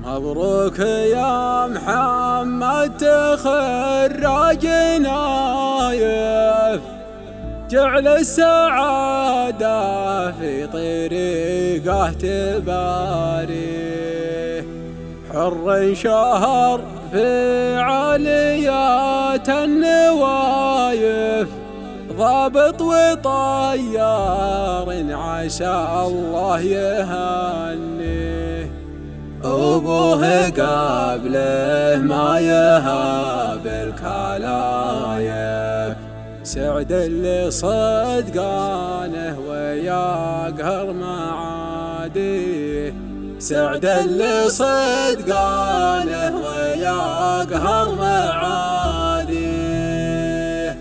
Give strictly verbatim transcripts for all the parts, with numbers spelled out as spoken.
مبروك يا محمد تخرج نايف، جعل السعادة في طريقه تباري، حر شهر في عاليات النوايف، ضابط وطيار عسى الله يهنيه، أبوه قبله ما يهاب الكلايف، سعد اللي صدقانه ويقهر معاديه، سعد اللي صدقانه ويقهر معاديه.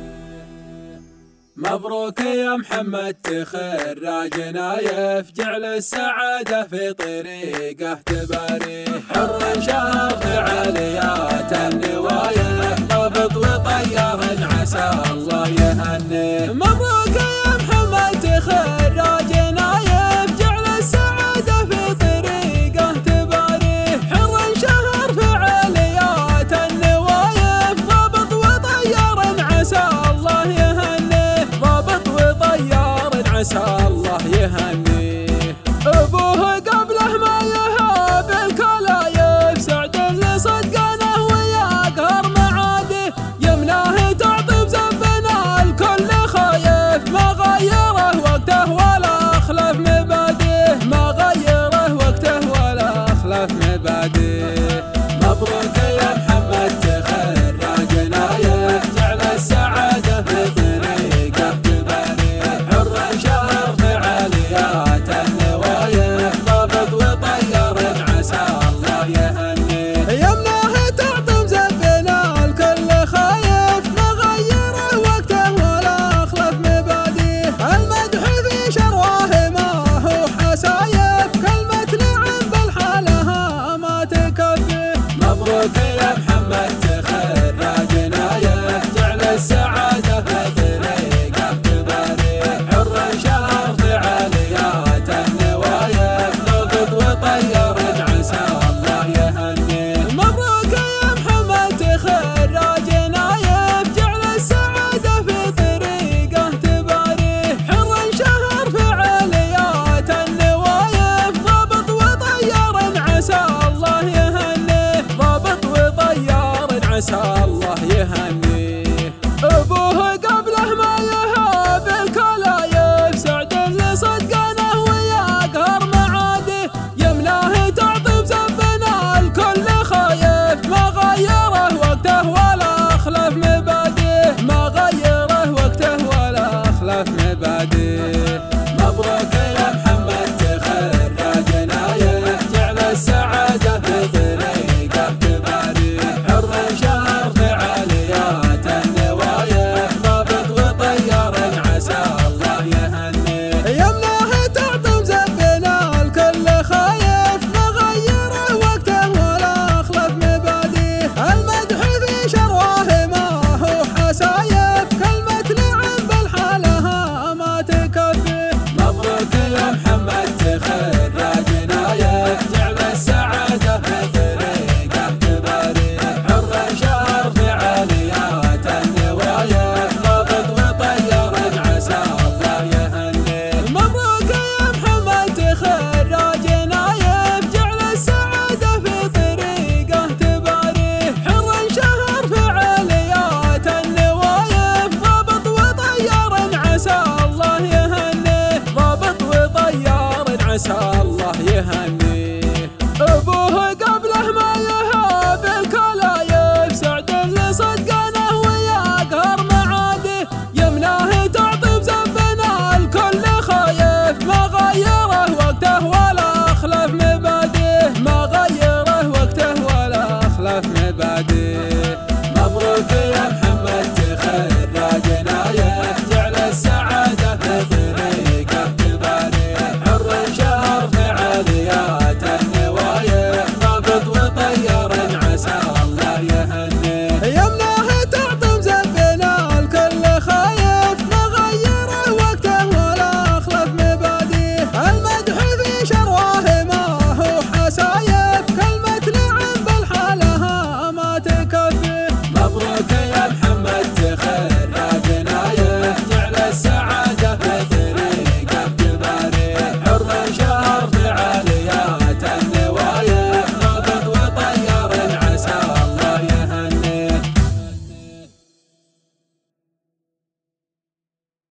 مبروك يا محمد تخرج نايف، جعل السعادة في طريقه تباري، حر شهر في عاليات النوايف، ضابط وطيار عسى الله يهنيه. مبروك يا محمد تخرج نايف، جعل السعادة في طريقه تباري، حر شهر في عاليات النوايف، ضابط وطيار عسى الله يهنيه، ضابط وطيار عسى الله يهنيه. أبوه قبله ما يهاب الكلايف، سعد اللي صدقانه ويقهر معاديه، يمناه تعطي بزبنا الكل خايف، ما غيره وقته ولا أخلف مباديه، ما غيره وقته ولا أخلف مباديه. مبروك يا محمد تخرج نايف، جعل السعادة في طريقه تباري، حر شهر في عاليات النوايف، ضابط وطيار عسى الله يهنيه، يمناه تعطي مزبنا الكل خايف، ما غيره وقته ولا أخلف مباديه، المدح في شرواه ما هو حسايف، كلمة نعم بالحالها ما تكفيه. مبروك يا محمد تخرج نايف، جعل السعادة في طريقه تباري، حر شهر في عاليات النوايف، ضابط وطيار عسى الله يهنيه. مبروك يا محمد تخرج نايف، جعل السعادة في طريقه تباري، حر شهر في عاليات النوايف، ضابط وطيار عسى الله يهنيه، ضابط وطيار عسى